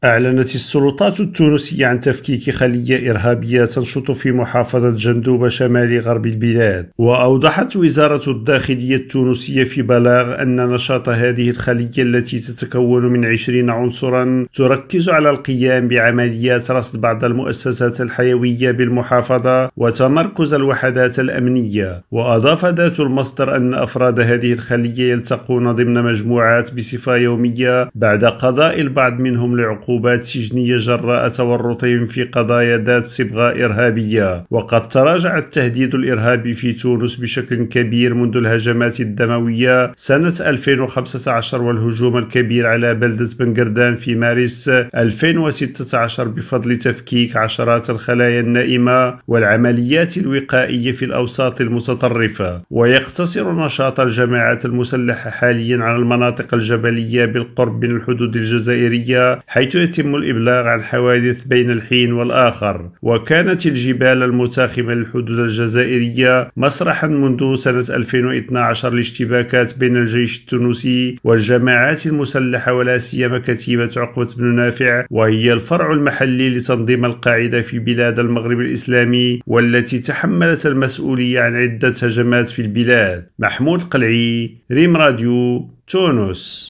أعلنت السلطات التونسية عن تفكيك خلية إرهابية تنشط في محافظة جندوبة شمال غرب البلاد. وأوضحت وزارة الداخلية التونسية في بلاغ أن نشاط هذه الخلية التي تتكون من 20 عنصرا تركز على القيام بعمليات رصد بعض المؤسسات الحيوية بالمحافظة وتمركز الوحدات الأمنية. وأضاف ذات المصدر أن أفراد هذه الخلية يلتقون ضمن مجموعات بصفة يومية بعد قضاء البعض منهم لعقوبات سجنية جراء تورطهم في قضايا ذات صبغة إرهابية. وقد تراجع التهديد الإرهابي في تونس بشكل كبير منذ الهجمات الدموية سنة 2015 والهجوم الكبير على بلدة بنقردان في مارس 2016 بفضل تفكيك عشرات الخلايا النائمة والعمليات الوقائية في الأوساط المتطرفة. ويقتصر نشاط الجماعات المسلحة حاليا على المناطق الجبلية بالقرب من الحدود الجزائرية، حيث يتم الإبلاغ عن حوادث بين الحين والآخر. وكانت الجبال المتاخمة للحدود الجزائرية مسرحا منذ سنة 2012 لاشتباكات بين الجيش التونسي والجماعات المسلحة ولا سيما كتيبة عقبة بن نافع، وهي الفرع المحلي لتنظيم القاعدة في بلاد المغرب الإسلامي، والتي تحملت المسؤولية عن عدة هجمات في البلاد. محمود قلعي، ريم راديو، تونس.